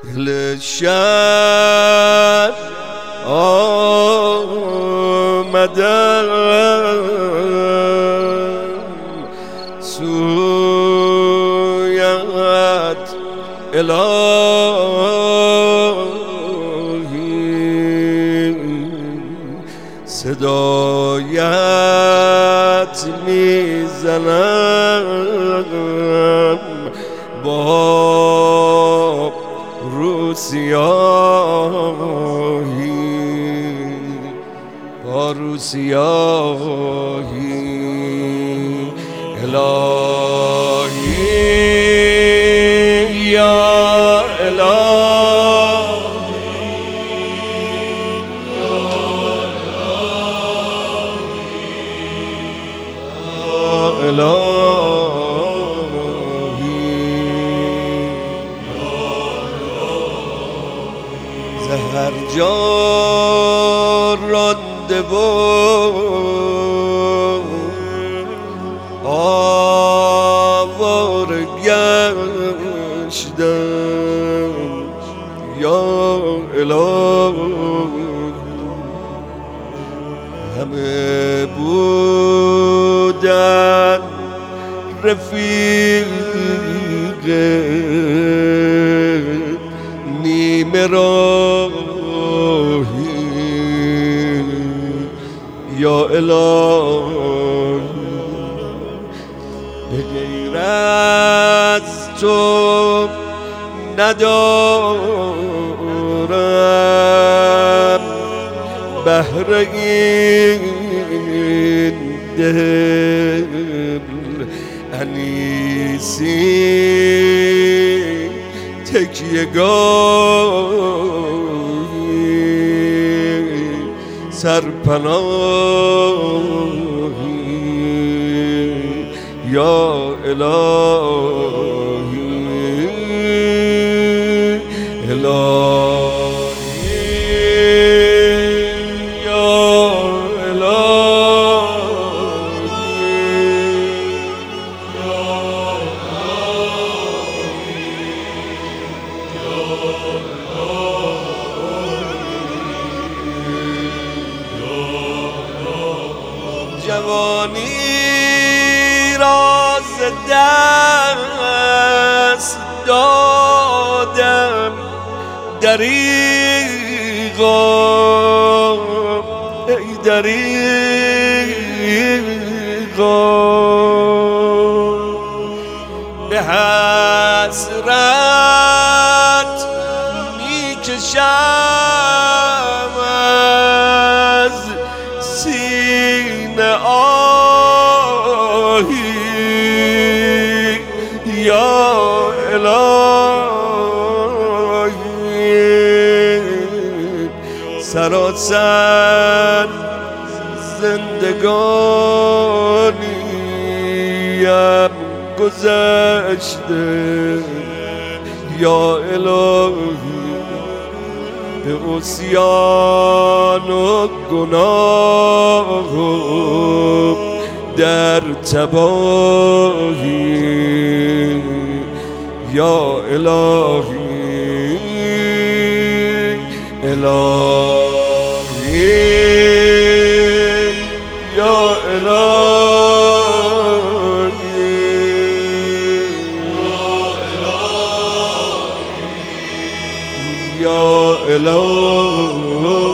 شهر آمدم سویت الهی، صدایت میزنم با روسیاهی، با روسیاهی. الهی یا الهی، یا الهی، زهر جان رانده و آواره گشتم یا الهی. همه بودن رفیق نیمه راهی یا الهی، به غیر از تو ندارم بهر این دل انیسی تکیه‌گاهی سرپناهی یا الهی، الهی یا جوانی را ز دست دادم دریغا، ای دریغا، به حسرت میکشم از سینه آهی یا الهی. سراسر زندگانیم گذشته یا الهی، به عصیان و گناه و در تباهی یا الهی، الهی یا الهی، یا الهی.